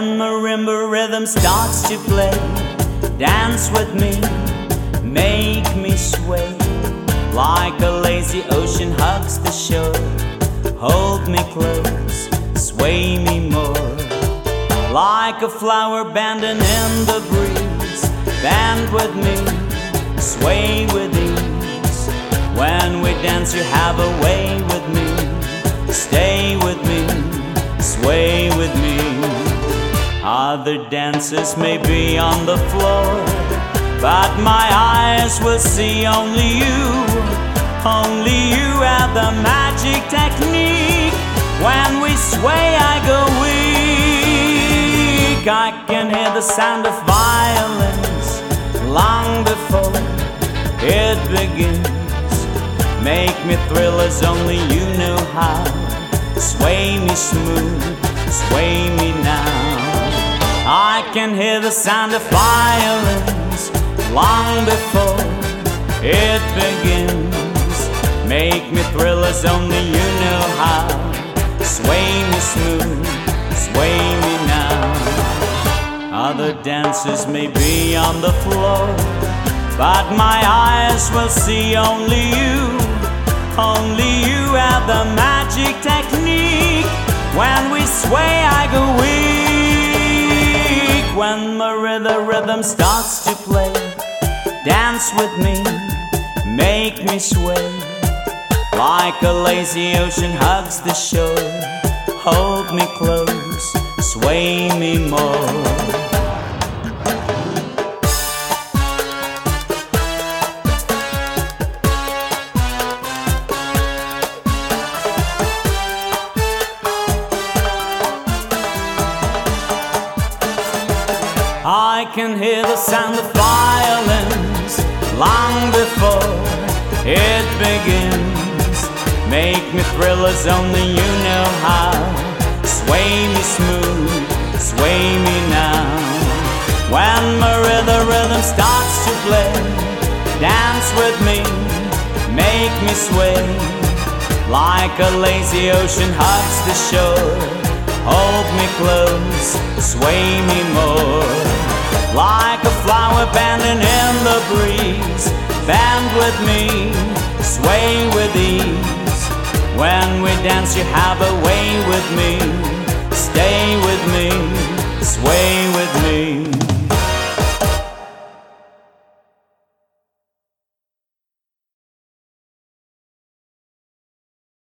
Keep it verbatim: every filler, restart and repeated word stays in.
When marimba rhythm starts to play, dance with me, make me sway. Like a lazy ocean hugs the shore, hold me close, sway me more. Like a flower bending in the breeze, bend with me, sway with ease. When we dance you have a way with me, stay with me, sway with me. Other dancers may be on the floor, but my eyes will see only you. Only you have the magic technique. When we sway I go weak. I can hear the sound of violins long before it begins. Make me thrill as only you know how. Sway me smooth, sway me now. I can hear the sound of violins long before it begins. Make me thrill as only you know how. Sway me smooth, sway me now. Other dancers may be on the floor, but my eyes will see only you. Only you have the magic technique. When we sway I go weak. When the rhythm, rhythm starts to play, dance with me, make me sway. Like a lazy ocean hugs the shore, hold me close, sway me more. I can hear the sound of violins long before it begins. Make me thrill as only you know how. Sway me smooth, sway me now. When my rhythm, rhythm starts to play, dance with me, make me sway. Like a lazy ocean hugs the shore, hold me close, sway me more. Like a flower bending in the breeze, bend with me, sway with ease. When we dance you have a way with me, stay with me,